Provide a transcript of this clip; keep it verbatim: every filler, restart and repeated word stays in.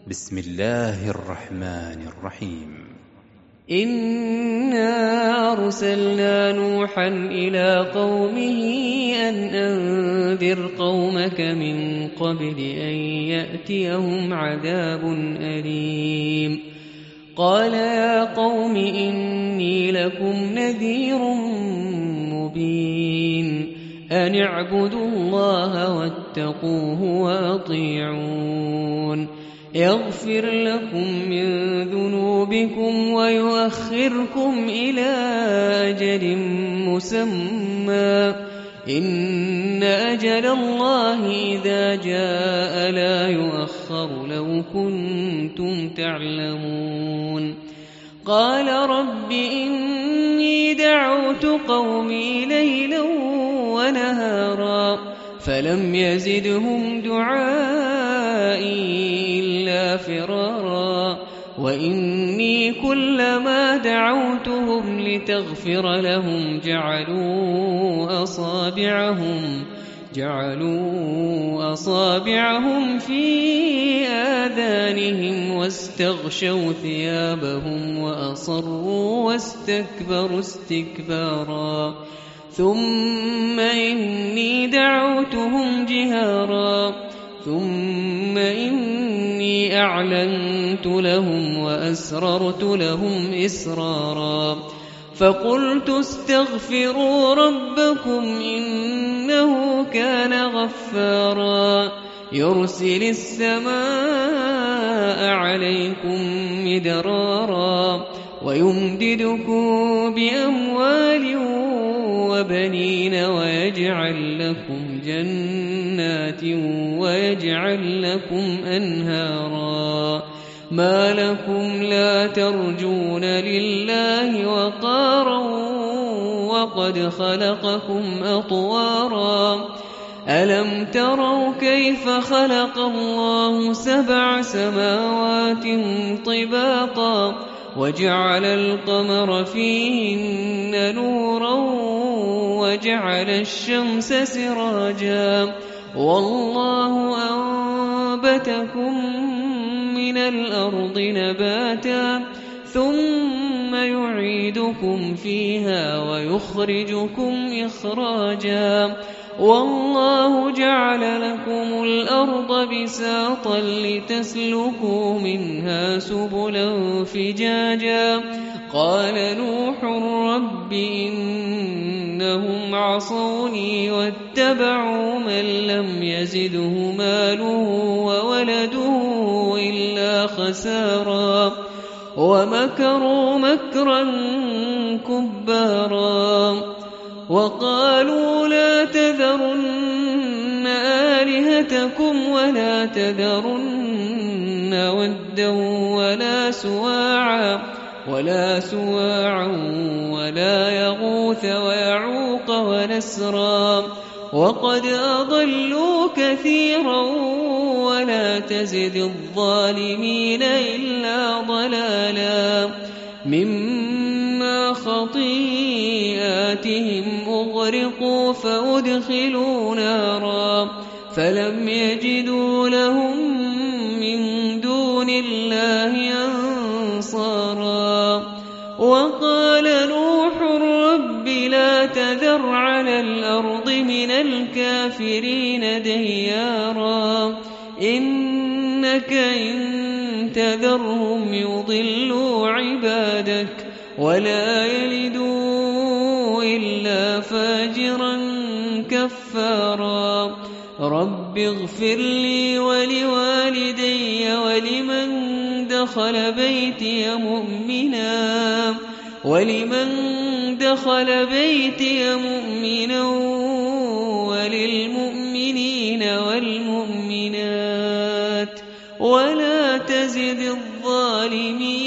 بسم الله الرحمن الرحيم. إنا أرسلنا نوحا إلى قومه أن أنذر قومك من قبل أن يأتيهم عذاب أليم. قال يا قوم إني لكم نذير مبين أن اعبدوا الله واتقوه وأطيعون يغفر لكم من ذنوبكم ويؤخركم إلى أجل مسمى إن أجل الله إذا جاء لا يؤخر لو كنتم تعلمون. قال رب إني دعوت قومي ليلا ونهارا فلم يزدهم دعائي إلا فرارا وإني كلما دعوتهم لتغفر لهم جعلوا أصابعهم جعلوا أصابعهم في آذانهم واستغشوا ثيابهم وأصروا واستكبروا استكبارا ثم إني دعوتهم جهارا ثم إني أعلنت لهم وأسررت لهم إسرارا فقلت استغفروا ربكم إنه كان غفارا يرسل السماء عليكم مدرارا ويمددكم بأموال وبنين ويجعل لكم جنات ويجعل لكم أنهارا ما لكم لا ترجون لله وقارا وقد خلقكم أطوارا ألم تروا كيف خلق الله سبع سماوات طباقا وجعل القمر فيهن نورا وجعل الشمس سراجا والله أنبتكم من الأرض نباتا ثم يعيدكم فيها ويخرجكم إخراجا والله جعل لكم الأرض بساطا لتسلكوا منها سبلا فجاجا قال نوح رب إنهم عصوني واتبعوا من لم يزده ماله وولده إلا خسارا ومكروا مكرا كبارا وقالوا لا تذرن آلهتكم ولا تذرن ودا ولا سواعا ولا سواعا ولا يغوث ويعوق ونسرا وقد أضلوا كثيرا ولا تزد الظالمين إلا ضلالا مما خطيئاتهم أغرقوا فأدخلوا نارا فلم يجدوا لهم من دون الله أنصارا وقال نوح رب لا تذر على الأرض من الكافرين ديارا إنك إن تذرهم يضلوا عبادك ولا يلدوا إلا فاجرا كفارا رب اغفر لي ولوالدي ولمن دخل بيتي مؤمنا ولمن دخل بيتي مؤمنا وللمؤمنين والمؤمنات ولا تزد الظالمين